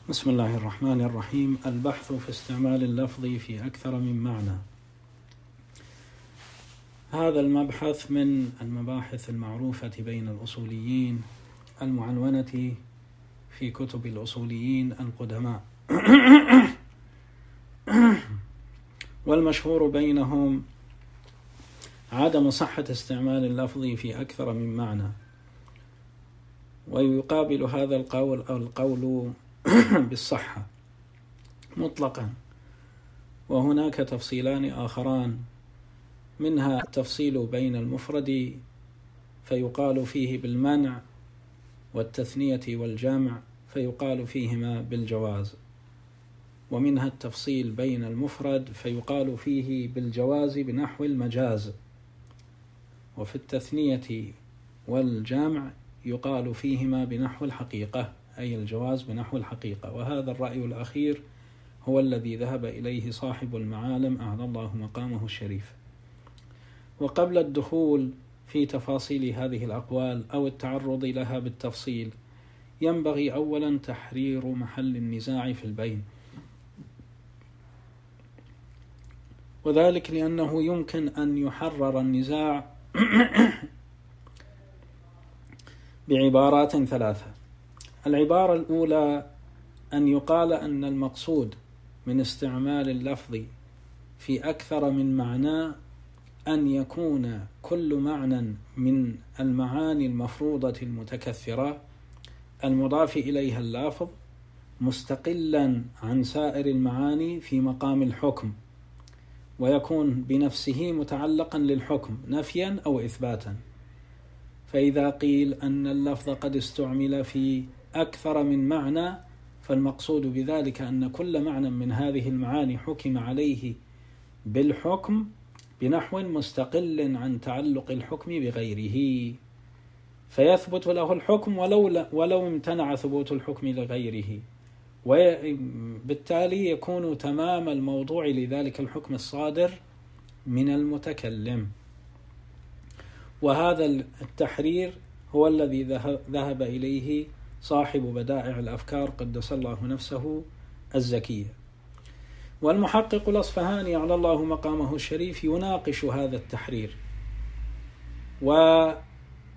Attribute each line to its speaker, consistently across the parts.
Speaker 1: بسم الله الرحمن الرحيم. البحث في استعمال اللفظ في أكثر من معنى. هذا المبحث من المباحث المعروفة بين الأصوليين المعنونة في كتب الأصوليين القدماء والمشهور بينهم عدم صحة استعمال اللفظ في أكثر من معنى، ويقابل هذا القول بالصحة مطلقا. وهناك تفصيلان آخران، منها التفصيل بين المفرد فيقال فيه بالمنع، والتثنية والجمع فيقال فيهما بالجواز، ومنها التفصيل بين المفرد فيقال فيه بالجواز بنحو المجاز، وفي التثنية والجمع يقال فيهما بنحو الحقيقة، أي الجواز بنحو الحقيقة. وهذا الرأي الأخير هو الذي ذهب إليه صاحب المعالم أعلى الله مقامه الشريف. وقبل الدخول في تفاصيل هذه الأقوال أو التعرض لها بالتفصيل، ينبغي أولا تحرير محل النزاع في البين، وذلك لأنه يمكن أن يحرر النزاع بعبارات ثلاثة. العبارة الأولى أن يقال أن المقصود من استعمال اللفظ في أكثر من معنى أن يكون كل معنى من المعاني المفروضة المتكثرة المضاف إليها اللفظ مستقلا عن سائر المعاني في مقام الحكم، ويكون بنفسه متعلقا للحكم نفيا أو إثباتا. فإذا قيل أن اللفظ قد استعمل في أكثر من معنى، فالمقصود بذلك أن كل معنى من هذه المعاني حكم عليه بالحكم بنحو مستقل عن تعلق الحكم بغيره، فيثبت له الحكم ولو امتنع ثبوت الحكم لغيره، وبالتالي يكون تمام الموضوع لذلك الحكم الصادر من المتكلم. وهذا التحرير هو الذي ذهب إليه صاحب بدائع الأفكار قدس الله نفسه الزكية. والمحقق الأصفهاني على الله مقامه الشريف يناقش هذا التحرير، وقد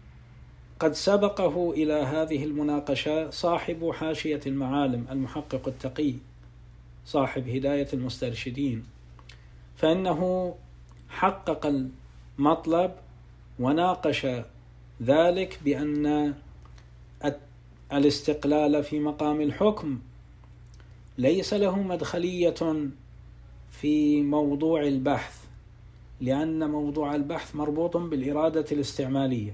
Speaker 1: سبقه إلى هذه المناقشة صاحب حاشية المعالم المحقق التقي صاحب هداية المسترشدين، فإنه حقق المطلب وناقش ذلك بأن الاستقلال في مقام الحكم ليس له مدخلية في موضوع البحث، لأن موضوع البحث مربوط بالإرادة الاستعمالية.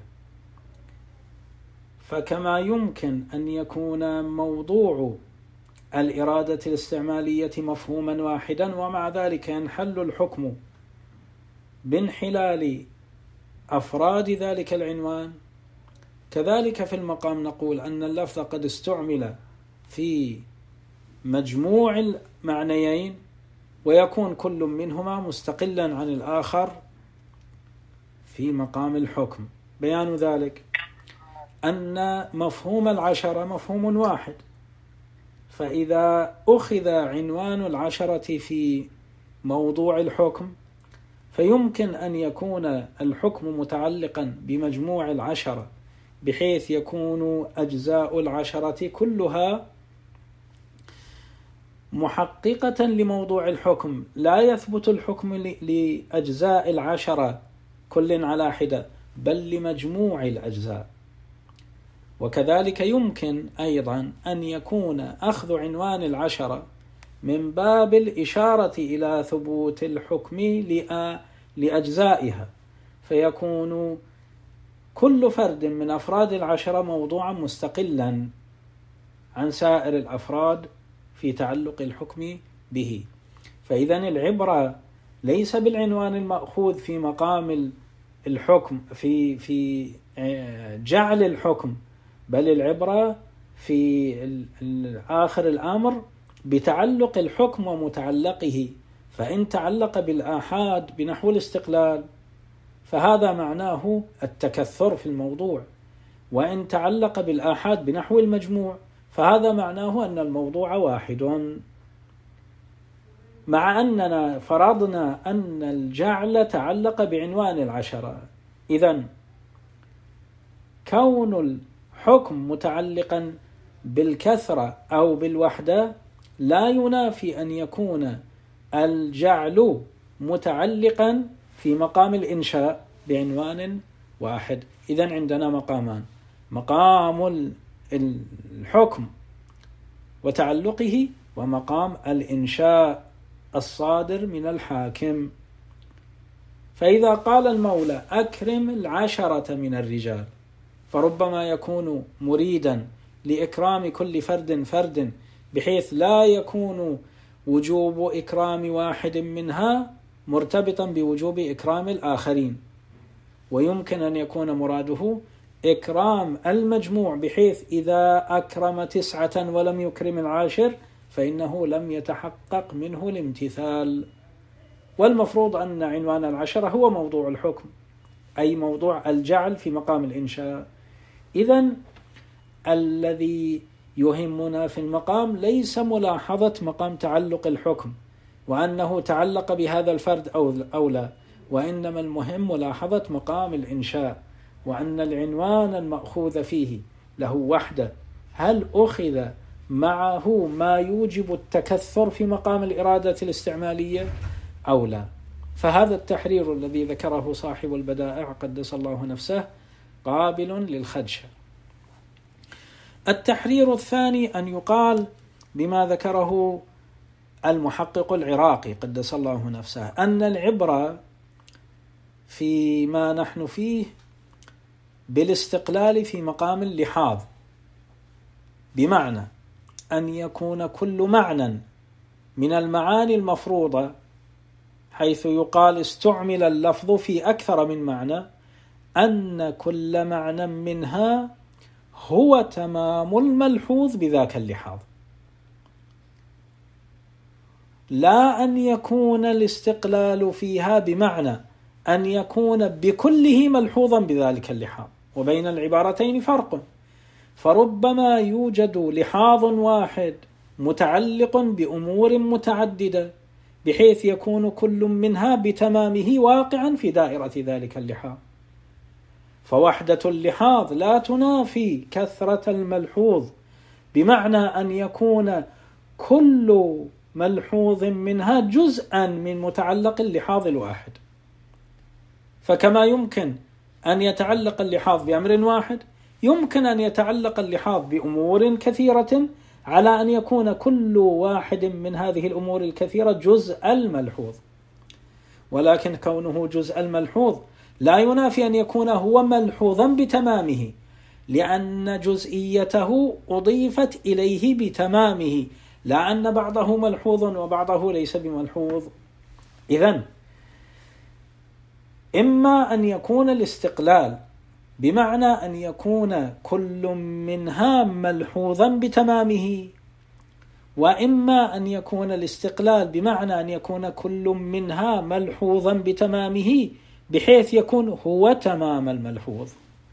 Speaker 1: فكما يمكن أن يكون موضوع الإرادة الاستعمالية مفهوما واحدا ومع ذلك ينحل الحكم بانحلال أفراد ذلك العنوان، كذلك في المقام نقول أن اللفظ قد استعمل في مجموع المعنيين ويكون كل منهما مستقلا عن الآخر في مقام الحكم. بيان ذلك أن مفهوم العشرة مفهوم واحد، فإذا أخذ عنوان العشرة في موضوع الحكم فيمكن أن يكون الحكم متعلقا بمجموع العشرة، بحيث يكون أجزاء العشرة كلها محققة لموضوع الحكم، لا يثبت الحكم لأجزاء العشرة كل على حدة بل لمجموع الأجزاء. وكذلك يمكن أيضا أن يكون أخذ عنوان العشرة من باب الإشارة إلى ثبوت الحكم لأجزائها، فيكون كل فرد من أفراد العشرة موضوعا مستقلا عن سائر الأفراد في تعلق الحكم به. فإذا العبرة ليس بالعنوان المأخوذ في مقام الحكم في جعل الحكم، بل العبرة في آخر الأمر بتعلق الحكم ومتعلقه. فإن تعلق بالآحاد بنحو الاستقلال فهذا معناه التكثر في الموضوع، وإن تعلق بالآحاد بنحو المجموع فهذا معناه أن الموضوع واحد، مع أننا فرضنا أن الجعل تعلق بعنوان العشرة. إذن كون الحكم متعلقا بالكثرة أو بالوحدة لا ينافي أن يكون الجعل متعلقا في مقام الإنشاء بعنوان واحد. إذن عندنا مقامان: مقام الحكم وتعلقه، ومقام الإنشاء الصادر من الحاكم. فإذا قال المولى أكرم العشرة من الرجال، فربما يكون مريدا لإكرام كل فرد بحيث لا يكون وجوب إكرام واحد منها مرتبطا بوجوب إكرام الآخرين، ويمكن أن يكون مراده إكرام المجموع، بحيث إذا أكرم 9 ولم يكرم العاشر فإنه لم يتحقق منه الامتثال. والمفروض أن عنوان العشرة هو موضوع الحكم، أي موضوع الجعل في مقام الإنشاء. إذن الذي يهمنا في المقام ليس ملاحظة مقام تعلق الحكم وأنه تعلق بهذا الفرد أو لا، وإنما المهم ملاحظة مقام الإنشاء، وأن العنوان المأخوذ فيه له وحدة، هل أخذ معه ما يوجب التكثر في مقام الإرادة الاستعمالية أو لا. فهذا التحرير الذي ذكره صاحب البدائع قدس الله نفسه قابل للخدشة. التحرير الثاني أن يقال بما ذكره المحقق العراقي قدس الله نفسه، أن العبرة فيما نحن فيه بالاستقلال في مقام اللحاظ، بمعنى أن يكون كل معنى من المعاني المفروضة، حيث يقال استعمل اللفظ في أكثر من معنى، أن كل معنى منها هو تمام الملحوظ بذاك اللحاظ، لا أن يكون الاستقلال فيها بمعنى أن يكون بكله ملحوظا بذلك اللحاظ. وبين العبارتين فرق، فربما يوجد لحاظ واحد متعلق بأمور متعددة بحيث يكون كل منها بتمامه واقعا في دائرة ذلك اللحاظ، فوحدة اللحاظ لا تنافي كثرة الملحوظ، بمعنى أن يكون كل ملحوظ منها جزءا من متعلق اللحاظ الواحد. فكما يمكن أن يتعلق اللحاظ بأمر واحد، يمكن أن يتعلق اللحاظ بأمور كثيرة، على أن يكون كل واحد من هذه الأمور الكثيرة جزء الملحوظ. ولكن كونه جزء الملحوظ لا ينافي أن يكون هو ملحوظا بتمامه، لأن جزئيته أضيفت إليه بتمامه، لا أن بعضه ملحوظ وبعضه ليس بملحوظ. إذن إما أن يكون الاستقلال بمعنى أن يكون كل منها ملحوظا بتمامه، وإما أن يكون الاستقلال بمعنى أن يكون كل منها ملحوظا بتمامه بحيث يكون هو تمام الملحوظ.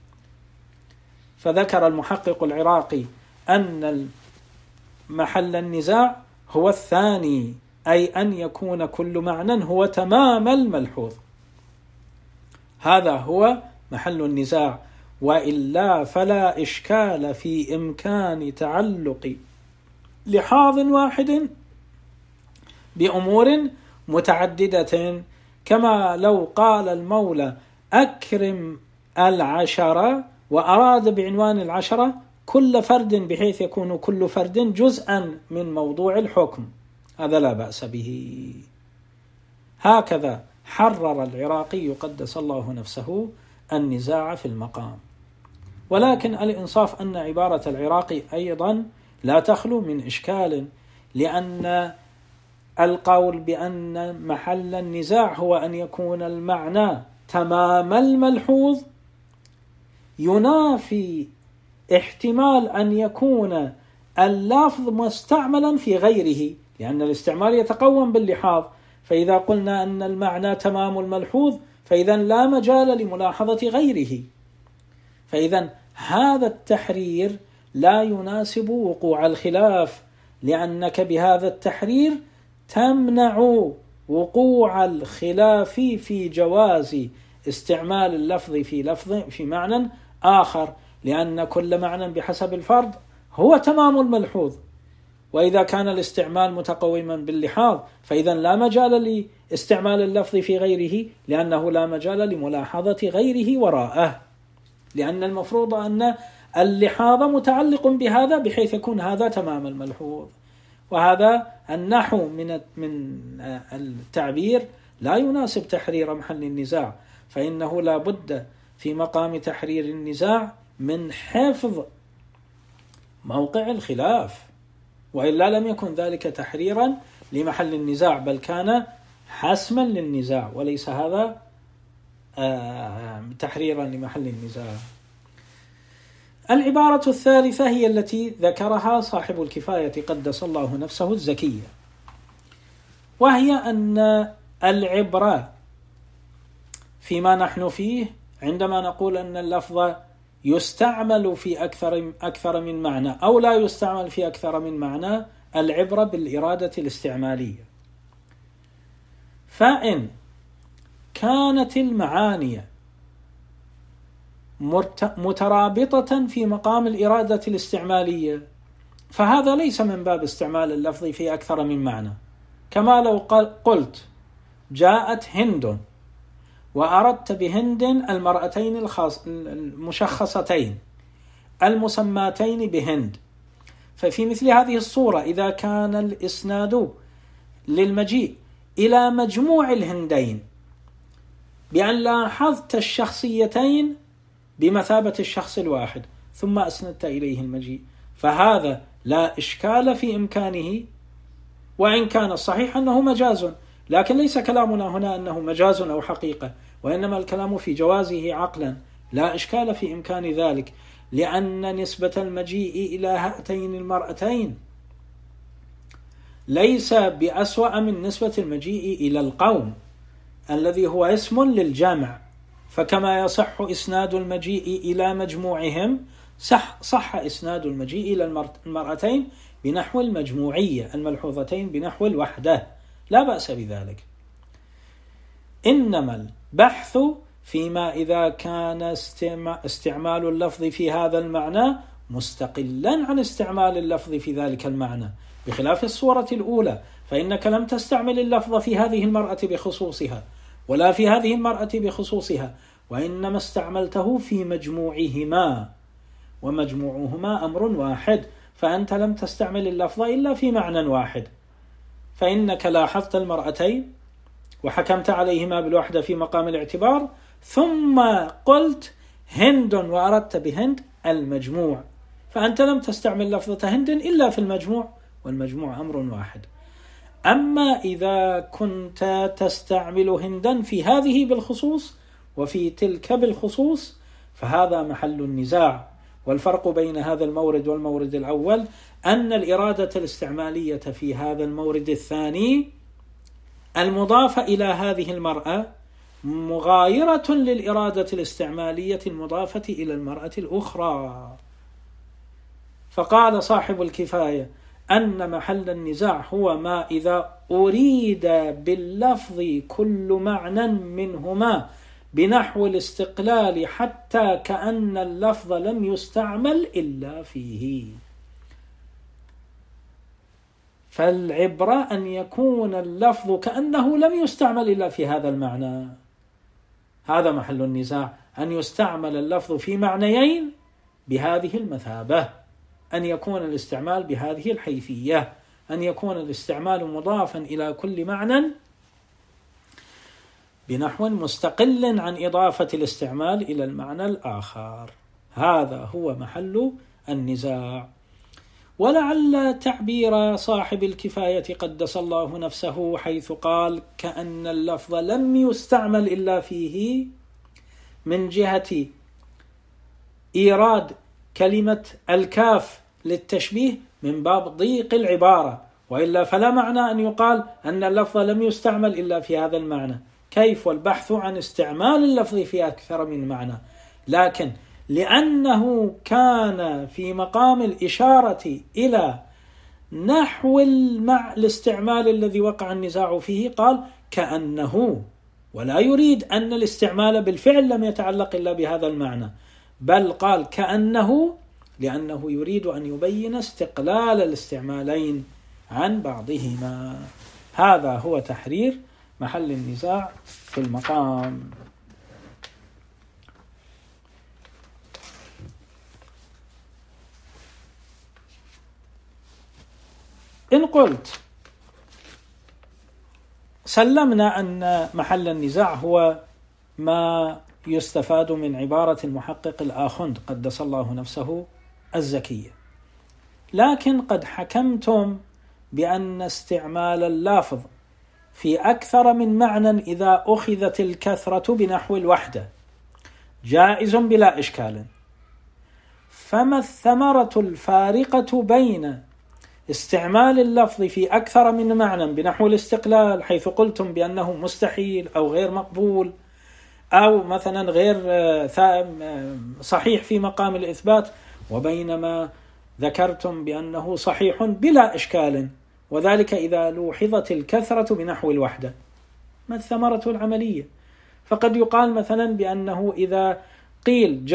Speaker 1: فذكر المحقق العراقي أن محل النزاع هو الثاني، أي أن يكون كل معنى هو تمام الملحوظ، هذا هو محل النزاع، وإلا فلا إشكال في إمكان تعلق لحاظ واحد بأمور متعددة، كما لو قال المولى أكرم العشرة وأراد بعنوان العشرة كل فرد بحيث يكون كل فرد جزءا من موضوع الحكم، هذا لا بأس به. هكذا حرر العراقي قدس الله نفسه النزاع في المقام. ولكن الإنصاف أن عبارة العراقي أيضا لا تخلو من إشكال، لأن القول بأن محل النزاع هو أن يكون المعنى تمام الملحوظ ينافي احتمال أن يكون اللفظ مستعملا في غيره، لأن الاستعمال يتقوم باللحاظ، فإذا قلنا أن المعنى تمام الملحوظ فإذا لا مجال لملاحظة غيره. فإذا هذا التحرير لا يناسب وقوع الخلاف، لأنك بهذا التحرير تمنع وقوع الخلاف في جواز استعمال اللفظ في معنى آخر، لأن كل معنى بحسب الفرض هو تمام الملحوظ، وإذا كان الاستعمال متقوما باللحاظ فإذا لا مجال لاستعمال اللفظ في غيره، لأنه لا مجال لملاحظة غيره وراءه، لأن المفروض أن اللحاظ متعلق بهذا بحيث يكون هذا تمام الملحوظ. وهذا النحو من التعبير لا يناسب تحرير محل النزاع، فإنه لا بد في مقام تحرير النزاع من حفظ موقع الخلاف، وإلا لم يكن ذلك تحريرا لمحل النزاع، بل كان حسما للنزاع، وليس هذا تحريرا لمحل النزاع. العبارة الثالثة هي التي ذكرها صاحب الكفاية قدس الله نفسه الزكية، وهي أن العبرة فيما نحن فيه عندما نقول أن اللفظ يستعمل في أكثر من معنى أو لا يستعمل في أكثر من معنى، العبرة بالإرادة الاستعمالية. فإن كانت المعاني مترابطة في مقام الإرادة الاستعمالية فهذا ليس من باب استعمال اللفظ في أكثر من معنى، كما لو قلت جاءت هند وأردت بهند المرأتين المشخصتين المسماتين بهند، ففي مثل هذه الصورة إذا كان الإسناد للمجيء إلى مجموع الهندين بأن لاحظت الشخصيتين بمثابة الشخص الواحد ثم أسندت إليه المجيء، فهذا لا إشكال في إمكانه، وإن كان الصحيح أنه مجاز، لكن ليس كلامنا هنا أنه مجاز أو حقيقة، وإنما الكلام في جوازه عقلا، لا إشكال في إمكان ذلك، لأن نسبة المجيء إلى هاتين المرأتين ليس بأسوأ من نسبة المجيء إلى القوم الذي هو اسم للجامع، فكما يصح إسناد المجيء إلى مجموعهم صح إسناد المجيء إلى المرأتين بنحو المجموعية الملحوظتين بنحو الوحدة، لا بأس بذلك. إنما البحث فيما إذا كان استعمال اللفظ في هذا المعنى مستقلا عن استعمال اللفظ في ذلك المعنى، بخلاف الصورة الأولى فإنك لم تستعمل اللفظ في هذه المرأة بخصوصها ولا في هذه المرأة بخصوصها، وإنما استعملته في مجموعهما، ومجموعهما أمر واحد، فأنت لم تستعمل اللفظ إلا في معنى واحد، فإنك لاحظت المرأتين وحكمت عليهما بالوحدة في مقام الاعتبار، ثم قلت هند وأردت بهند المجموع، فأنت لم تستعمل لفظة هند إلا في المجموع، والمجموع أمر واحد. أما إذا كنت تستعمل هندا في هذه بالخصوص وفي تلك بالخصوص فهذا محل النزاع. والفرق بين هذا المورد والمورد الأول أن الإرادة الاستعمالية في هذا المورد الثاني المضافة إلى هذه المرأة مغايرة للإرادة الاستعمالية المضافة إلى المرأة الأخرى. فقال صاحب الكفاية أن محل النزاع هو ما إذا أريد باللفظ كل معنى منهما بنحو الاستقلال حتى كأن اللفظ لم يستعمل إلا فيه. فالعبرة أن يكون اللفظ كأنه لم يستعمل إلا في هذا المعنى، هذا محل النزاع، أن يستعمل اللفظ في معنيين بهذه المثابة، أن يكون الاستعمال بهذه الحيثية، أن يكون الاستعمال مضافا إلى كل معنى بنحو مستقل عن إضافة الاستعمال إلى المعنى الآخر، هذا هو محل النزاع. ولعل تعبير صاحب الكفاية قدس الله نفسه حيث قال كأن اللفظ لم يستعمل إلا فيه من جهة إيراد كلمة الكاف للتشبيه من باب ضيق العبارة، وإلا فلا معنى أن يقال أن اللفظ لم يستعمل إلا في هذا المعنى، كيف والبحث عن استعمال اللفظ في أكثر من معنى. لكن لأنه كان في مقام الإشارة إلى نحو الاستعمال الذي وقع النزاع فيه قال كأنه، ولا يريد أن الاستعمال بالفعل لم يتعلق إلا بهذا المعنى، بل قال كأنه لأنه يريد أن يبين استقلال الاستعمالين عن بعضهما. هذا هو تحرير محل النزاع في المقام. إن قلت سلمنا أن محل النزاع هو ما يستفاد من عبارة المحقق الآخوند قدس الله نفسه الزكية، لكن قد حكمتم بأن استعمال اللفظ في أكثر من معنى إذا أخذت الكثرة بنحو الوحدة جائز بلا إشكال، فما الثمرة الفارقة بين استعمال اللفظ في أكثر من معنى بنحو الاستقلال حيث قلتم بأنه مستحيل أو غير مقبول أو مثلا غير صحيح في مقام الإثبات، وبينما ذكرتم بأنه صحيح بلا إشكال، وذلك إذا لوحظت الكثرة بنحو الوحدة؟ ما الثمرة العملية؟ فقد يقال مثلا بأنه إذا قيل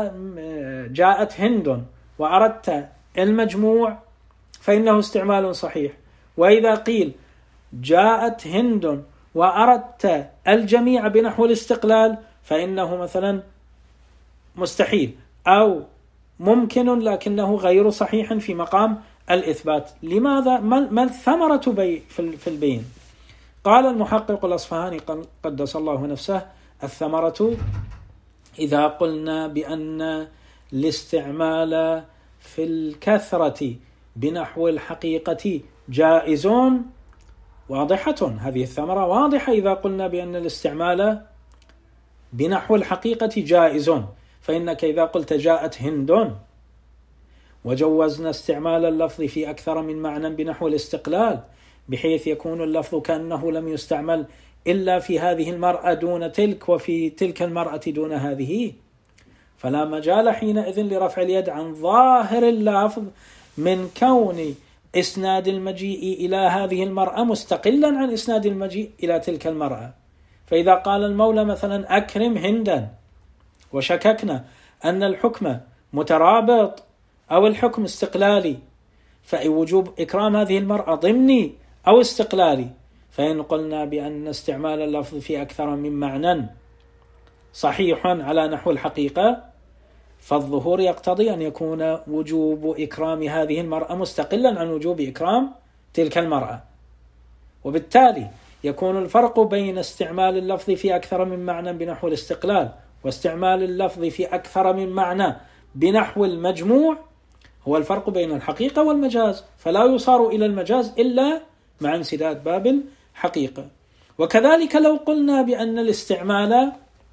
Speaker 1: جاءت هند وأردت المجموع فإنه استعمال صحيح، وإذا قيل جاءت هند وأردت الجميع بنحو الاستقلال فإنه مثلا مستحيل أو ممكن لكنه غير صحيح في مقام الإثبات. لماذا؟ ما الثمرة في البين؟ قال المحقق الأصفهاني قدس الله نفسه: الثمرة إذا قلنا بأن الاستعمال في الكثرة بنحو الحقيقة جائزون واضحة، هذه الثمرة واضحة إذا قلنا بأن الاستعمال بنحو الحقيقة جائزون، فإنك إذا قلت جاءت هند وجوزنا استعمال اللفظ في أكثر من معنى بنحو الاستقلال بحيث يكون اللفظ كأنه لم يستعمل إلا في هذه المرأة دون تلك وفي تلك المرأة دون هذه، فلا مجال حينئذ لرفع اليد عن ظاهر اللفظ من كون إسناد المجيء إلى هذه المرأة مستقلا عن إسناد المجيء إلى تلك المرأة. فإذا قال المولى مثلا أكرم هندا وشككنا أن الحكم مترابط أو الحكم استقلالي، فوجوب إكرام هذه المرأة ضمني أو استقلالي، فإن قلنا بأن استعمال اللفظ في أكثر من معنى صحيح على نحو الحقيقة فالظهور يقتضي أن يكون وجوب إكرام هذه المرأة مستقلا عن وجوب إكرام تلك المرأة، وبالتالي يكون الفرق بين استعمال اللفظ في أكثر من معنى بنحو الاستقلال واستعمال اللفظ في أكثر من معنى بنحو المجموع هو الفرق بين الحقيقة والمجاز، فلا يصار إلى المجاز إلا مع انسداد باب الحقيقة. وكذلك لو قلنا بأن الاستعمال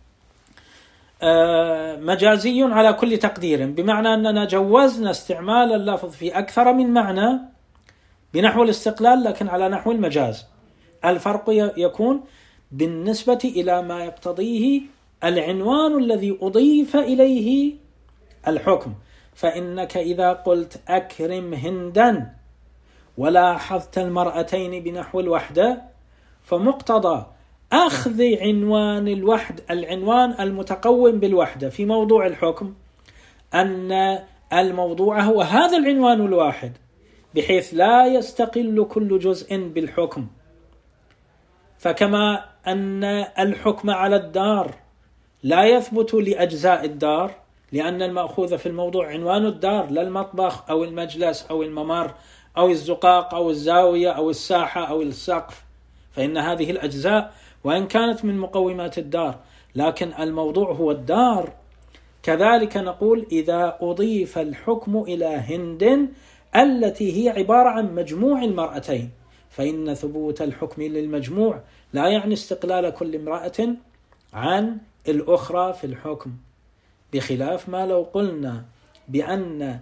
Speaker 1: مجازي على كل تقدير، بمعنى أننا جوزنا استعمال اللفظ في أكثر من معنى بنحو الاستقلال لكن على نحو المجاز، الفرق يكون بالنسبة إلى ما يقتضيه العنوان الذي أضيف إليه الحكم. فإنك إذا قلت أكرم هندا ولاحظت المرأتين بنحو الوحدة فمقتضى أخذ عنوان العنوان المتقوم بالوحدة في موضوع الحكم أن الموضوع هو هذا العنوان الواحد بحيث لا يستقل كل جزء بالحكم. فكما أن الحكم على الدار لا يثبت لأجزاء الدار لأن المأخوذ في الموضوع عنوان الدار لا المطبخ أو المجلس أو الممر أو الزقاق أو الزاوية أو الساحة أو السقف، فإن هذه الأجزاء وإن كانت من مقومات الدار لكن الموضوع هو الدار. كذلك نقول إذا أضيف الحكم إلى هند التي هي عبارة عن مجموع المرأتين فإن ثبوت الحكم للمجموع لا يعني استقلال كل امرأة عن الأخرى في الحكم، بخلاف ما لو قلنا بأن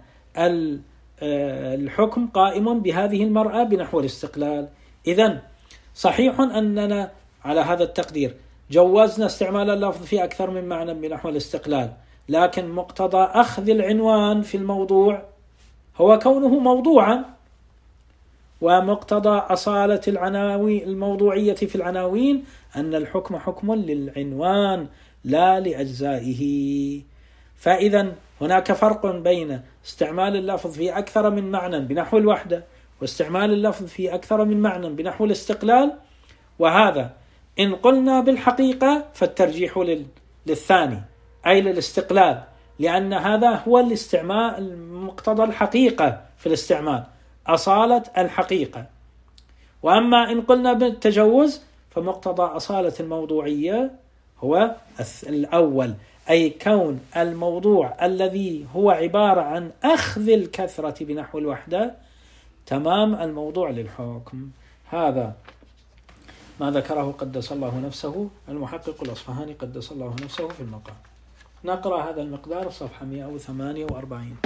Speaker 1: الحكم قائم بهذه المرأة بنحو الاستقلال. إذن صحيح أننا على هذا التقدير جوزنا استعمال اللفظ في أكثر من معنى بنحو الاستقلال، لكن مقتضى أخذ العنوان في الموضوع هو كونه موضوعا، ومقتضى أصالة الموضوعية في العناوين أن الحكم حكم للعنوان لا لأجزائه. فإذا هناك فرق بين استعمال اللفظ في أكثر من معنى بنحو الوحدة، واستعمال اللفظ في أكثر من معنى بنحو الاستقلال. وهذا إن قلنا بالحقيقة فالترجيح للثاني أي للاستقلال، لأن هذا هو الاستعمال مقتضى الحقيقة في الاستعمال، أصالة الحقيقة. وأما إن قلنا بالتجوز فمقتضى أصالة الموضوعية هو الأول، أي كون الموضوع الذي هو عبارة عن أخذ الكثرة بنحو الوحدة تمام الموضوع للحكم. هذا ما ذكره قدس الله نفسه المحقق الأصفهاني قدس الله نفسه في المقام. نقرأ هذا المقدار صفحة 148.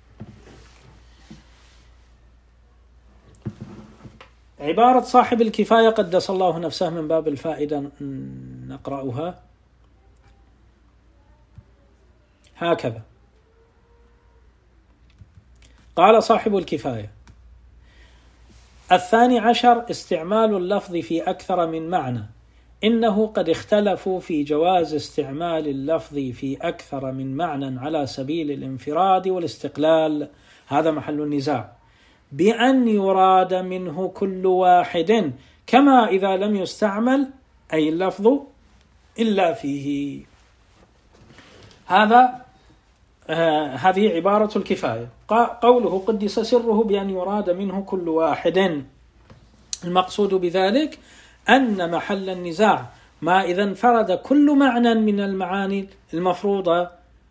Speaker 1: عبارة صاحب الكفاية قدس الله نفسه من باب الفائدة نقرأها هكذا. قال صاحب الكفاية: 12 استعمال اللفظ في أكثر من معنى. إنه قد اختلفوا في جواز استعمال اللفظ في أكثر من معنى على سبيل الانفراد والاستقلال، هذا محل النزاع، بأن يراد منه كل واحد، كما إذا لم يستعمل أي اللفظ إلا فيه. هذه عبارة الكفاية. قوله قدس سره بأن يراد منه كل واحد، المقصود بذلك أن محل النزاع ما إذا انفرد كل معنى من المعاني المفروضة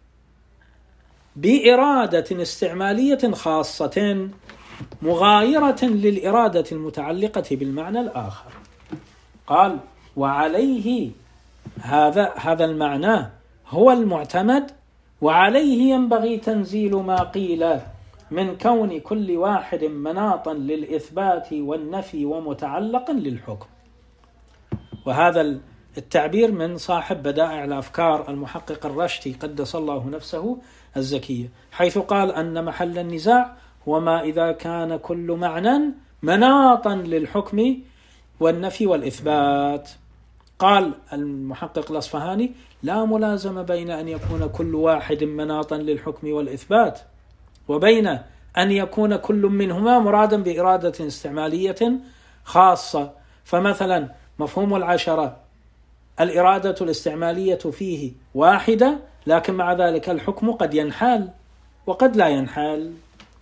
Speaker 1: بإرادة استعمالية خاصة مغايرة للإرادة المتعلقة بالمعنى الآخر. قال: وعليه هذا المعنى هو المعتمد، وعليه ينبغي تنزيل ما قيل من كون كل واحد مناطا للإثبات والنفي ومتعلقا للحكم. وهذا التعبير من صاحب بدائع الأفكار المحقق الرشتي قدس الله نفسه الزكية، حيث قال أن محل النزاع هو ما إذا كان كل معنى مناطا للحكم والنفي والإثبات. قال المحقق الأصفهاني: لا ملازمة بين أن يكون كل واحد مناطا للحكم والإثبات وبين أن يكون كل منهما مرادا بإرادة استعمالية خاصة. فمثلا مفهوم العشرة الإرادة الاستعمالية فيه واحدة، لكن مع ذلك الحكم قد ينحال وقد لا ينحال.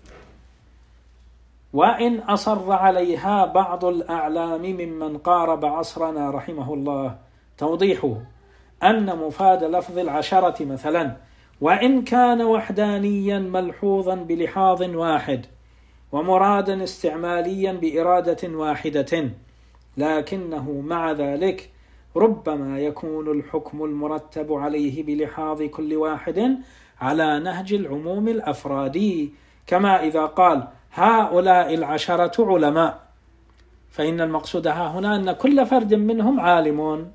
Speaker 1: وإن أصر عليها بعض الأعلام ممن قارب عصرنا رحمه الله توضيحه أن مفاد لفظ العشرة مثلا وإن كان وحدانيا ملحوظا بلحاظ واحد ومرادا استعماليا بإرادة واحدة، لكنه مع ذلك ربما يكون الحكم المرتب عليه بلحاظ كل واحد على نهج العموم الأفرادي، كما إذا قال هؤلاء العشرة علماء، فإن المقصود هنا أن كل فرد منهم عالم.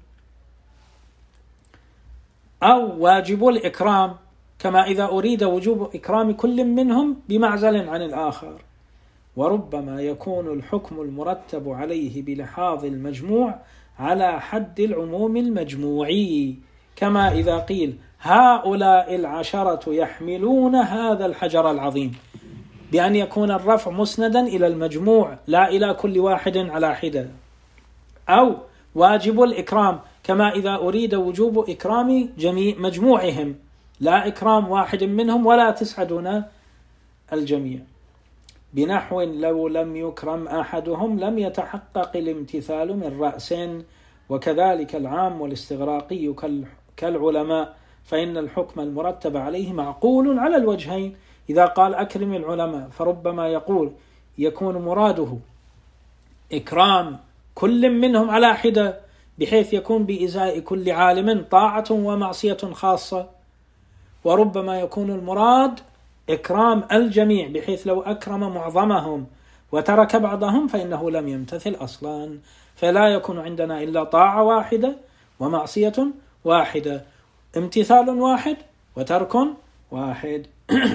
Speaker 1: أو واجب الإكرام، كما إذا أريد وجوب إكرام كل منهم بمعزل عن الآخر. وربما يكون الحكم المرتب عليه بلحاظ المجموع على حد العموم المجموعي، كما إذا قيل هؤلاء العشرة يحملون هذا الحجر العظيم، بأن يكون الرفع مسندا إلى المجموع لا إلى كل واحد على حدة. أو واجب الإكرام، كما إذا أريد وجوب إكرام جميع مجموعهم لا إكرام واحد منهم ولا تسعدون الجميع، بنحو لو لم يكرم أحدهم لم يتحقق الامتثال من رأس. وكذلك العام والاستغراقي كالعلماء، فإن الحكم المرتب عليه معقول على الوجهين. إذا قال أكرم العلماء فربما يكون مراده إكرام كل منهم على حدة، بحيث يكون بإزاء كل عالم طاعة ومعصية خاصة. وربما يكون المراد إكرام الجميع، بحيث لو أكرم معظمهم وترك بعضهم فإنه لم يمتثل أصلا، فلا يكون عندنا إلا طاعة واحدة ومعصية واحدة، امتثال واحد وترك واحد.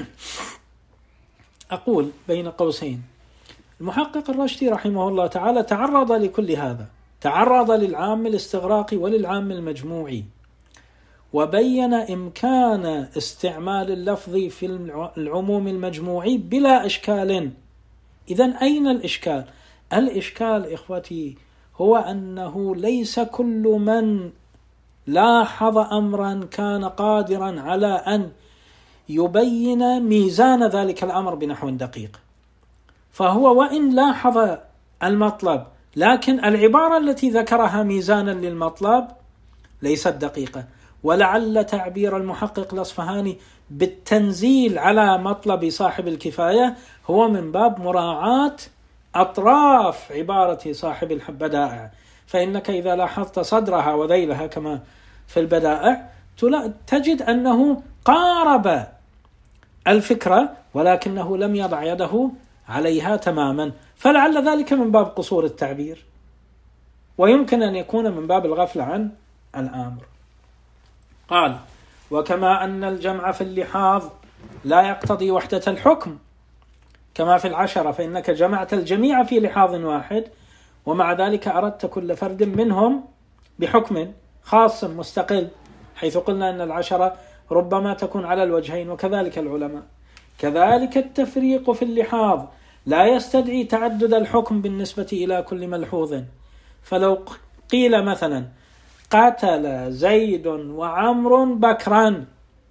Speaker 1: أقول بين قوسين المحقق الرشدي رحمه الله تعالى تعرض لكل هذا، تعرض للعام الاستغراقي وللعام المجموعي، وبين إمكان استعمال اللفظ في العموم المجموعي بلا إشكال. إذن أين الإشكال؟ الإشكال إخوتي هو أنه ليس كل من لاحظ أمرا كان قادرا على أن يبين ميزان ذلك الأمر بنحو دقيق، فهو وإن لاحظ المطلب لكن العبارة التي ذكرها ميزانا للمطلب ليست دقيقة. ولعل تعبير المحقق الأصفهاني بالتنزيل على مطلب صاحب الكفاية هو من باب مراعاة أطراف عبارة صاحب البدائع، فإنك إذا لاحظت صدرها وذيلها كما في البدائع تجد أنه قارب الفكرة ولكنه لم يضع يده عليها تماما، فلعل ذلك من باب قصور التعبير، ويمكن أن يكون من باب الغفلة عن الأمر. قال: وكما أن الجمع في اللحاظ لا يقتضي وحدة الحكم كما في العشرة، فإنك جمعت الجميع في لحاظ واحد ومع ذلك أردت كل فرد منهم بحكم خاص مستقل، حيث قلنا أن العشرة ربما تكون على الوجهين، وكذلك العلماء. كذلك التفريق في اللحاظ لا يستدعي تعدد الحكم بالنسبة إلى كل ملحوظ، فلو قيل مثلا قتل زيد وعمر بكرا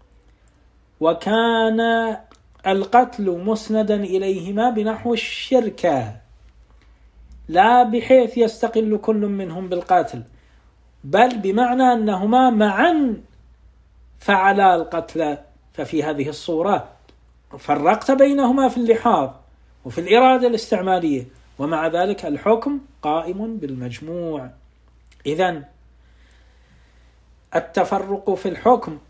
Speaker 1: وكان القتل مسندا إليهما بنحو الشركة، لا بحيث يستقل كل منهم بالقاتل، بل بمعنى أنهما معا فعلا القتل، ففي هذه الصورة فرقت بينهما في اللحاظ وفي الإرادة الاستعمالية، ومع ذلك الحكم قائم بالمجموع. إذن التفرق في الحكم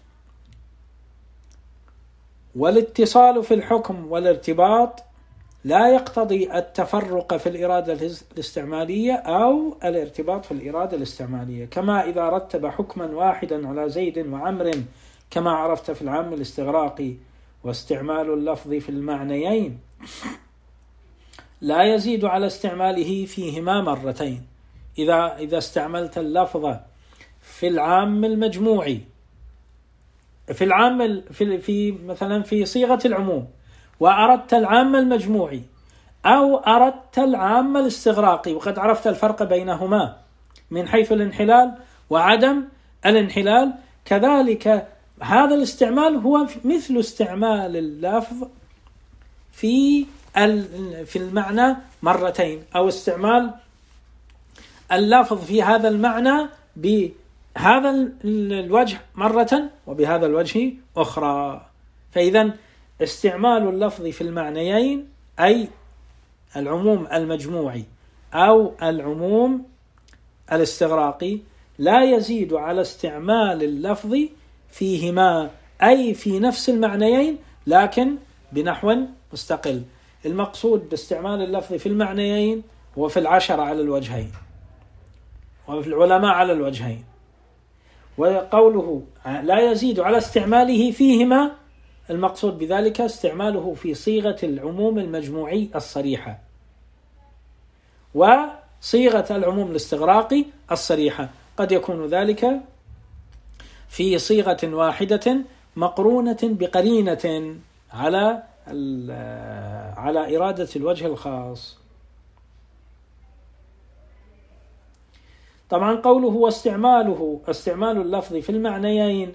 Speaker 1: والاتصال في الحكم والارتباط لا يقتضي التفرق في الإرادة الاستعمالية أو الارتباط في الإرادة الاستعمالية، كما إذا رتب حكما واحدا على زيد وعمر كما عرفت في العام الاستغراقي. واستعمال اللفظ في المعنيين لا يزيد على استعماله فيهما مرتين. إذا استعملت اللفظ في العام المجموعي في العام في مثلا في صيغة العموم وأردت العام المجموعي أو أردت العام الاستغراقي، وقد عرفت الفرق بينهما من حيث الانحلال وعدم الانحلال، كذلك هذا الاستعمال هو مثل استعمال اللفظ في المعنى مرتين، أو استعمال اللفظ في هذا المعنى بهذا الوجه مرة وبهذا الوجه أخرى. فإذا استعمال اللفظ في المعنيين أي العموم المجموعي أو العموم الاستغراقي لا يزيد على استعمال اللفظ فيهما أي في نفس المعنيين لكن بنحو مستقل. المقصود باستعمال اللفظ في المعنيين وفي العشرة على الوجهين وفي العلماء على الوجهين، وقوله لا يزيد على استعماله فيهما المقصود بذلك استعماله في صيغة العموم المجموعي الصريحة وصيغة العموم الاستغراقي الصريحة. قد يكون ذلك في صيغة واحدة مقرونة بقرينة على إرادة الوجه الخاص. طبعا قوله واستعمال اللفظ في المعنيين،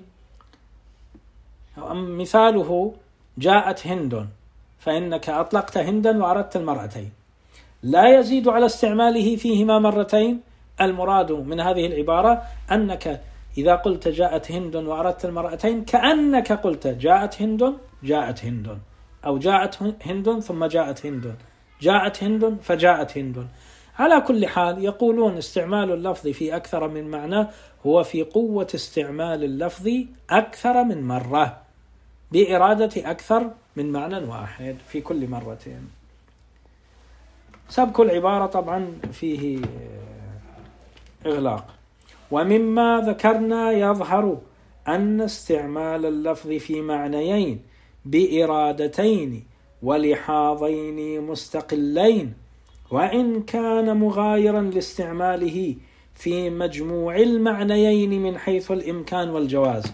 Speaker 1: مثاله جاءت هند، فإنك أطلقت هندا وأردت المرأتين، لا يزيد على استعماله فيهما مرتين. المراد من هذه العبارة أنك إذا قلت جاءت هند وأردت المرأتين كأنك قلت جاءت هند أو جاءت هند ثم جاءت هند، جاءت هند فجاءت هند. على كل حال يقولون استعمال اللفظ في أكثر من معنى هو في قوة استعمال اللفظ أكثر من مرة بإرادة أكثر من معنى واحد في كل مرة. سبك العبارة طبعا فيه إغلاق. ومما ذكرنا يظهر أن استعمال اللفظ في معنيين بإرادتين ولحاظين مستقلين، وإن كان مغايرا لاستعماله في مجموع المعنيين من حيث الإمكان والجواز.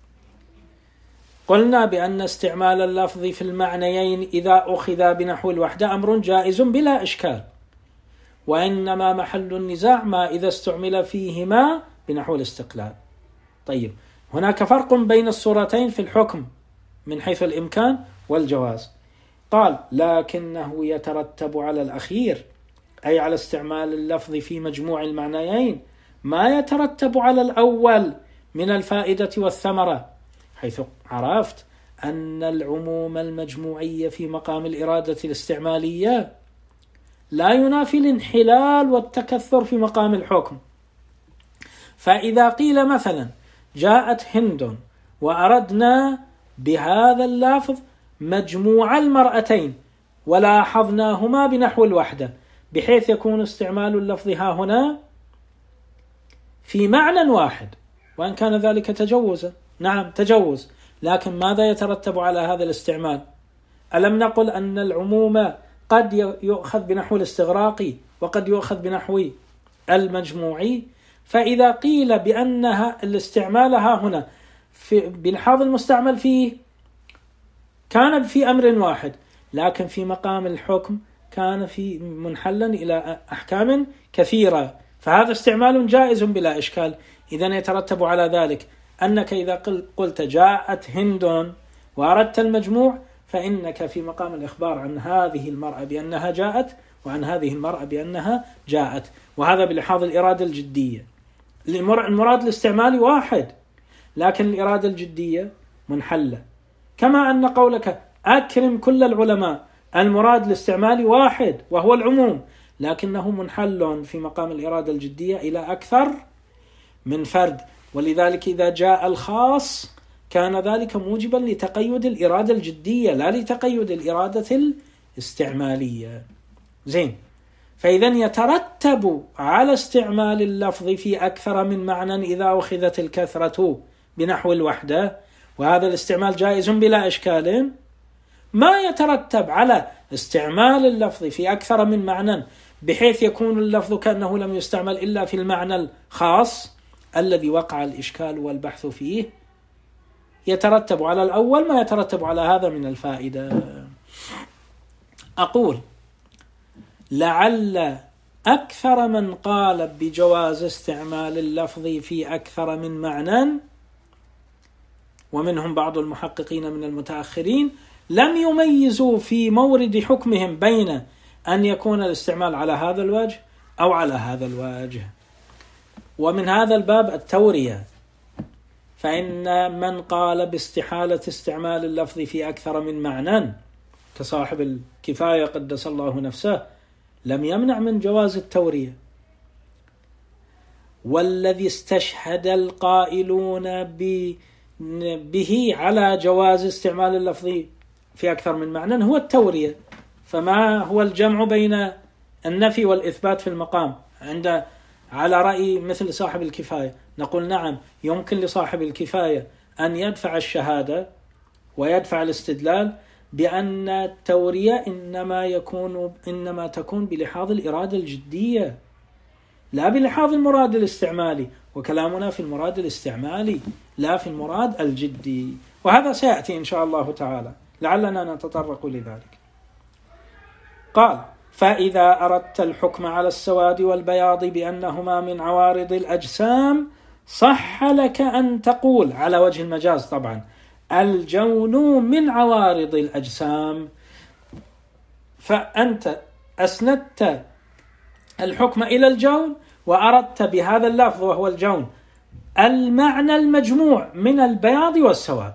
Speaker 1: قلنا بأن استعمال اللفظ في المعنيين إذا أخذ بنحو الوحدة أمر جائز بلا إشكال، وإنما محل النزاع ما إذا استعمل فيهما بنحو الاستقلال. طيب، هناك فرق بين الصورتين في الحكم من حيث الإمكان والجواز. قال: لكنه يترتب على الأخير، أي على استعمال اللفظ في مجموع المعنيين، ما يترتب على الأول من الفائدة والثمرة، حيث عرفت أن العموم المجموعية في مقام الإرادة الاستعمالية لا ينافي الانحلال والتكثر في مقام الحكم. فإذا قيل مثلا جاءت هند وأردنا بهذا اللفظ مجموع المرأتين ولاحظناهما بنحو الوحدة، بحيث يكون استعمال اللفظ ها هنا في معنى واحد، وإن كان ذلك تجوزا، نعم تجوز، لكن ماذا يترتب على هذا الاستعمال؟ ألم نقل أن العموم قد يؤخذ بنحو الاستغراقي وقد يؤخذ بنحو المجموعي؟ فإذا قيل بأنها الاستعمال ها هنا بلحاظ المستعمل فيه كان في أمر واحد، لكن في مقام الحكم كان في منحلا إلى أحكام كثيرة، فهذا استعمال جائز بلا إشكال. إذن يترتب على ذلك أنك إذا قلت جاءت هند وأردت المجموع، فإنك في مقام الإخبار عن هذه المرأة بأنها جاءت وعن هذه المرأة بأنها جاءت، وهذا بلحاظ الإرادة الجدية. المراد الاستعمالي واحد، لكن الإرادة الجدية منحلة. كما أن قولك أكرم كل العلماء، المراد الاستعمالي واحد وهو العموم، لكنه منحل في مقام الإرادة الجدية إلى أكثر من فرد، ولذلك إذا جاء الخاص كان ذلك موجبا لتقيد الإرادة الجدية لا لتقيد الإرادة الاستعمالية. زين، فإذا يترتب على استعمال اللفظ في أكثر من معنى إذا أخذت الكثرة بنحو الوحدة، وهذا الاستعمال جائز بلا إشكال، ما يترتب على استعمال اللفظ في أكثر من معنى بحيث يكون اللفظ كأنه لم يستعمل إلا في المعنى الخاص الذي وقع الإشكال والبحث فيه، يترتب على الأول ما يترتب على هذا من الفائدة. أقول لعل أكثر من قال بجواز استعمال اللفظ في أكثر من معنى، ومنهم بعض المحققين من المتأخرين، لم يميزوا في مورد حكمهم بين أن يكون الاستعمال على هذا الوجه أو على هذا الوجه. ومن هذا الباب التورية، فإن من قال باستحالة استعمال اللفظ في أكثر من معنى كصاحب الكفاية قدس الله نفسه لم يمنع من جواز التورية. والذي استشهد القائلون به على جواز استعمال اللفظ في أكثر من معنى هو التورية. فما هو الجمع بين النفي والإثبات في المقام على رأي مثل صاحب الكفاية؟ نقول نعم، يمكن لصاحب الكفاية أن يدفع الشهادة ويدفع الاستدلال بأن التورية إنما تكون بلحاظ الإرادة الجدية لا بلحاظ المراد الاستعمالي، وكلامنا في المراد الاستعمالي لا في المراد الجدي، وهذا سيأتي إن شاء الله تعالى، لعلنا نتطرق لذلك. قال: فإذا أردت الحكم على السواد والبياض بأنهما من عوارض الأجسام صح لك أن تقول على وجه المجاز طبعا الجون من عوارض الأجسام، فأنت أسندت الحكم إلى الجون وأردت بهذا اللفظ وهو الجون المعنى المجموع من البياض والسواد،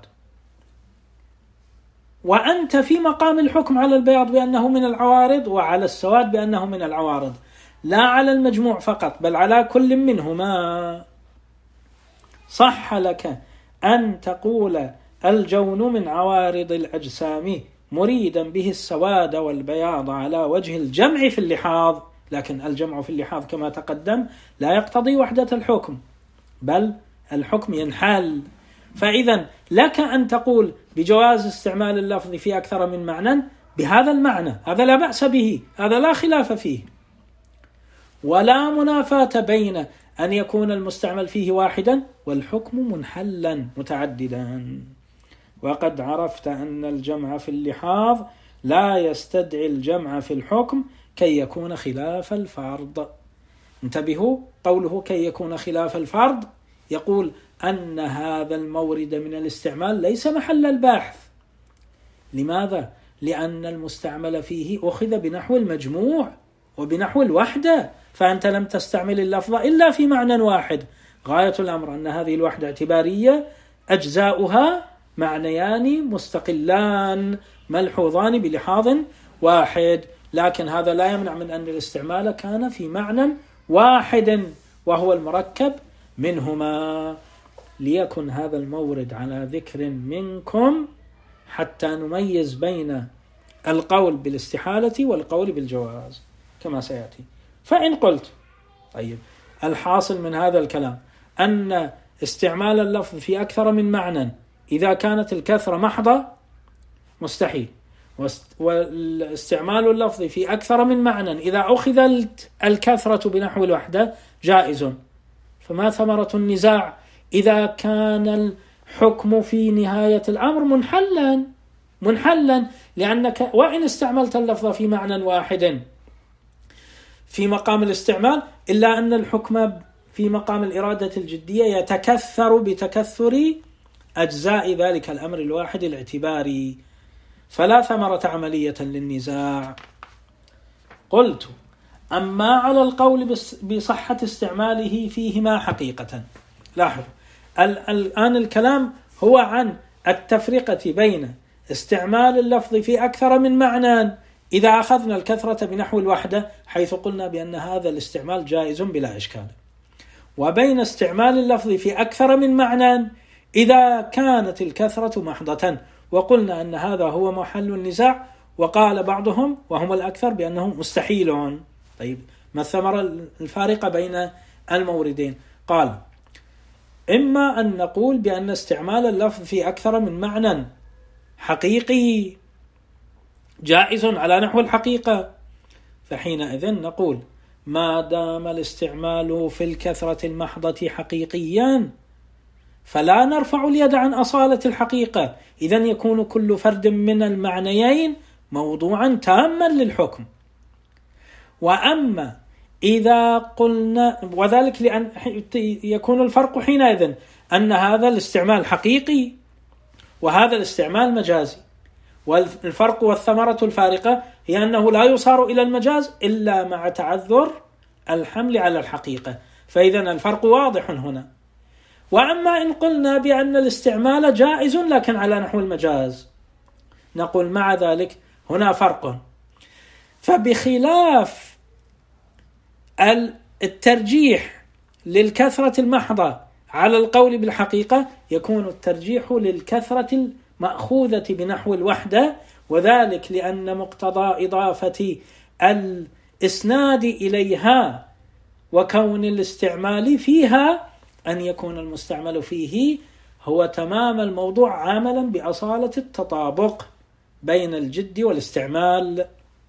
Speaker 1: وأنت في مقام الحكم على البياض بأنه من العوارض وعلى السواد بأنه من العوارض، لا على المجموع فقط بل على كل منهما. صح لك أن تقول الجون من عوارض الأجسام مريدا به السواد والبياض على وجه الجمع في اللحاظ، لكن الجمع في اللحاظ كما تقدم لا يقتضي وحدة الحكم، بل الحكم ينحل، فإذا لك أن تقول بجواز استعمال اللفظ في أكثر من معنى بهذا المعنى، هذا لا بأس به، هذا لا خلاف فيه، ولا منافاة بين أن يكون المستعمل فيه واحدا والحكم منحلا متعددا. وقد عرفت أن الجمع في اللحاظ لا يستدعي الجمع في الحكم كي يكون خلاف الفرض. انتبهوا، قوله كي يكون خلاف الفرض يقول أن هذا المورد من الاستعمال ليس محل البحث. لماذا؟ لأن المستعمل فيه أخذ بنحو المجموع وبنحو الوحدة، فأنت لم تستعمل اللفظ إلا في معنى واحد. غاية الأمر أن هذه الوحدة اعتبارية أجزاؤها معنيان مستقلان ملحوظان بلحاظ واحد، لكن هذا لا يمنع من أن الاستعمال كان في معنى واحد وهو المركب منهما. ليكن هذا المورد على ذكر منكم حتى نميز بين القول بالاستحالة والقول بالجواز كما سيأتي. فإن قلت طيب الحاصل من هذا الكلام أن استعمال اللفظ في أكثر من معنى إذا كانت الكثرة محضة مستحيل، واستعمال اللفظ في أكثر من معنى إذا أخذت الكثرة بنحو الوحدة جائز. فما ثمرة النزاع إذا كان الحكم في نهاية الأمر منحلا لأنك وإن استعملت اللفظ في معنى واحد في مقام الاستعمال إلا أن الحكم في مقام الإرادة الجدية يتكثر بتكثر أجزاء ذلك الأمر الواحد الاعتباري، فلا ثمرة عملية للنزاع. قلت أما على القول بصحة استعماله فيهما حقيقة. لاحظ الآن الكلام هو عن التفرقة بين استعمال اللفظ في أكثر من معنى إذا أخذنا الكثرة بنحو الوحدة حيث قلنا بأن هذا الاستعمال جائز بلا إشكال، وبين استعمال اللفظ في أكثر من معنى إذا كانت الكثرة محضة، وقلنا أن هذا هو محل النزاع، وقال بعضهم وهم الأكثر بأنه مستحيل. طيب ما الثمرة الفارقة بين الموردين؟ قال إما أن نقول بأن استعمال اللفظ في أكثر من معنى حقيقي جائز على نحو الحقيقة، فحينئذ نقول ما دام الاستعمال في الكثرة المحضة حقيقيا فلا نرفع اليد عن أصالة الحقيقة، إذن يكون كل فرد من المعنيين موضوعا تاما للحكم. وأما إذا قلنا وذلك لأن يكون الفرق حينئذ أن هذا الاستعمال حقيقي وهذا الاستعمال مجازي، والفرق والثمرة الفارقة هي أنه لا يصار إلى المجاز إلا مع تعذر الحمل على الحقيقة، فإذا الفرق واضح هنا. وأما إن قلنا بأن الاستعمال جائز لكن على نحو المجاز، نقول مع ذلك هنا فرق. فبخلاف الترجيح للكثرة المحضة على القول بالحقيقة يكون الترجيح للكثرة المأخوذة بنحو الوحدة، وذلك لأن مقتضى إضافة الإسناد إليها وكون الاستعمال فيها أن يكون المستعمل فيه هو تمام الموضوع عاملا بأصالة التطابق بين الجد والاستعمال.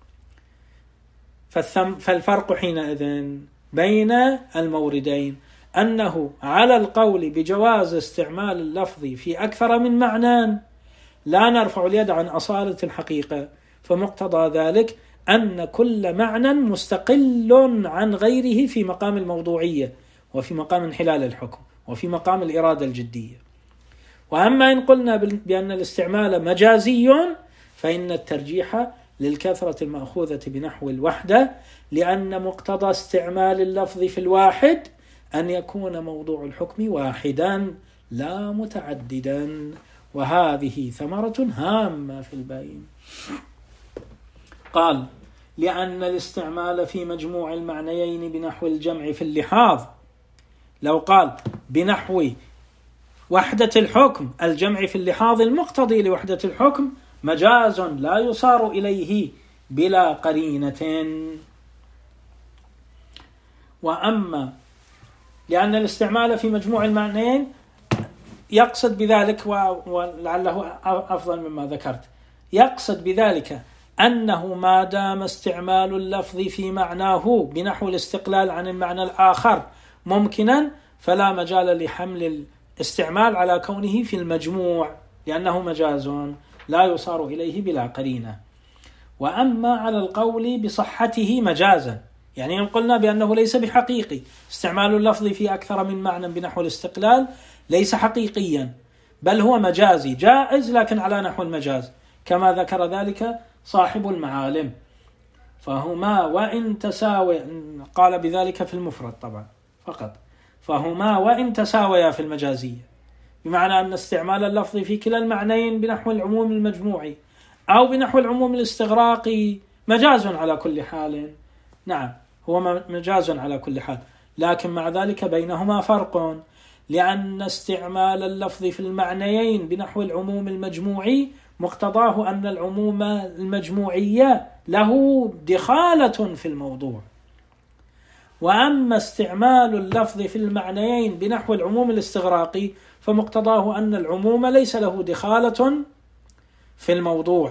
Speaker 1: فالفرق حينئذ بين الموردين أنه على القول بجواز استعمال اللفظ في أكثر من معنى لا نرفع اليد عن أصالة الحقيقة، فمقتضى ذلك أن كل معنى مستقل عن غيره في مقام الموضوعية وفي مقام انحلال الحكم وفي مقام الإرادة الجدية. وأما إن قلنا بأن الاستعمال مجازي فإن الترجيح للكثرة المأخوذة بنحو الوحدة، لأن مقتضى استعمال اللفظ في الواحد أن يكون موضوع الحكم واحدا لا متعددا، وهذه ثمرة هامة في البين. قال لأن الاستعمال في مجموع المعنيين بنحو الجمع في اللحاظ، لو قال بنحو وحدة الحكم الجمع في اللحاظ المقتضي لوحدة الحكم مجاز لا يصار إليه بلا قرينة. وأما لأن الاستعمال في مجموع المعنيين يقصد بذلك ولعله أفضل مما ذكرت، يقصد بذلك أنه ما دام استعمال اللفظ في معناه بنحو الاستقلال عن المعنى الآخر ممكنا فلا مجال لحمل الاستعمال على كونه في المجموع، لأنه مجاز لا يصار إليه بلا قرينة. وأما على القول بصحته مجازا، يعني إن قلنا بأنه ليس بحقيقي، استعمال اللفظ في أكثر من معنى بنحو الاستقلال ليس حقيقيا بل هو مجازي جائز لكن على نحو المجاز، كما ذكر ذلك صاحب المعالم. فهما وإن تساوي، قال بذلك في المفرد طبعا فقط، فهما وإن تساويا في المجازية، بمعنى أن استعمال اللفظ في كلا المعنيين بنحو العموم المجموعي أو بنحو العموم الاستغراقي مجاز على كل حال. نعم هو مجاز على كل حال، لكن مع ذلك بينهما فرق، لأن استعمال اللفظ في المعنيين بنحو العموم المجموعي مقتضاه أن العموم المجموعية له دخالة في الموضوع، وأما استعمال اللفظ في المعنيين بنحو العموم الاستغراقي فمقتضاه أن العموم ليس له دخالة في الموضوع.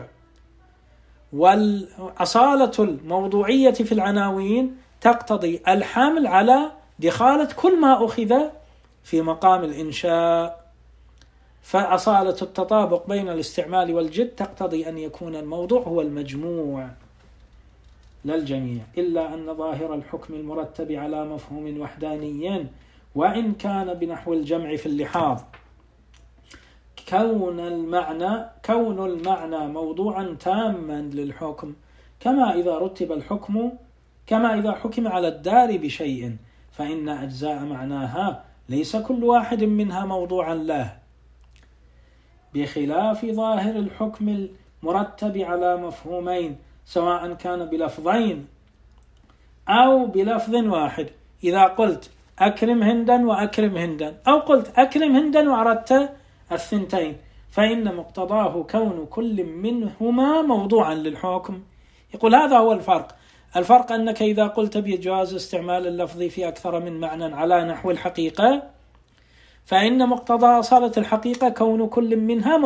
Speaker 1: والأصالة الموضوعية في العناوين تقتضي الحمل على دخالة كل ما أخذ في مقام الإنشاء، فأصالة التطابق بين الاستعمال والجد تقتضي أن يكون الموضوع هو المجموع لا الجميع، إلا أن ظاهر الحكم المرتب على مفهوم وحداني وإن كان بنحو الجمع في اللحاظ كون المعنى موضوعا تاما للحكم، كما إذا حكم على الدار بشيء فإن أجزاء معناها ليس كل واحد منها موضوعا له، بخلاف ظاهر الحكم المرتب على مفهومين سواء كان بلفظين أو بلفظ واحد. إذا قلت أكرم هندا وأكرم هندا، أو قلت أكرم هندا وأردت الثنتين، فإن مقتضاه كون كل منهما موضوعا للحكم. يقول هذا هو الفرق أنك إذا قلت بجواز استعمال اللفظ في أكثر من معنى على نحو الحقيقة فإن مقتضى أصالة الحقيقة كون كل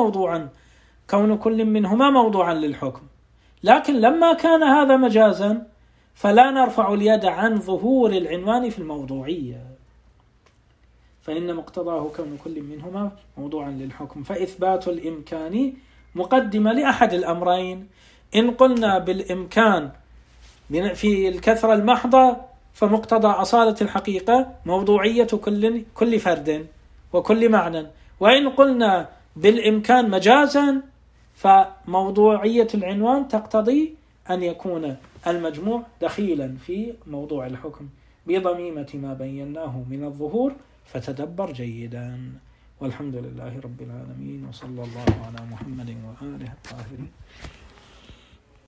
Speaker 1: منهما موضوعا للحكم، لكن لما كان هذا مجازا فلا نرفع اليد عن ظهور العنوان في الموضوعية، فإن مقتضاه كون كل منهما موضوعا للحكم. فإثبات الإمكان مقدمة لأحد الأمرين، إن قلنا بالإمكان في الكثرة المحضة فمقتضى أصالة الحقيقة موضوعية كل فرد وكل معنى، وإن قلنا بالإمكان مجازا فموضوعية العنوان تقتضي أن يكون المجموع دخيلا في موضوع الحكم بضميمة ما بيناه من الظهور، فتدبر جيدا. والحمد لله رب العالمين، وصلى الله على محمد وآله الطاهرين.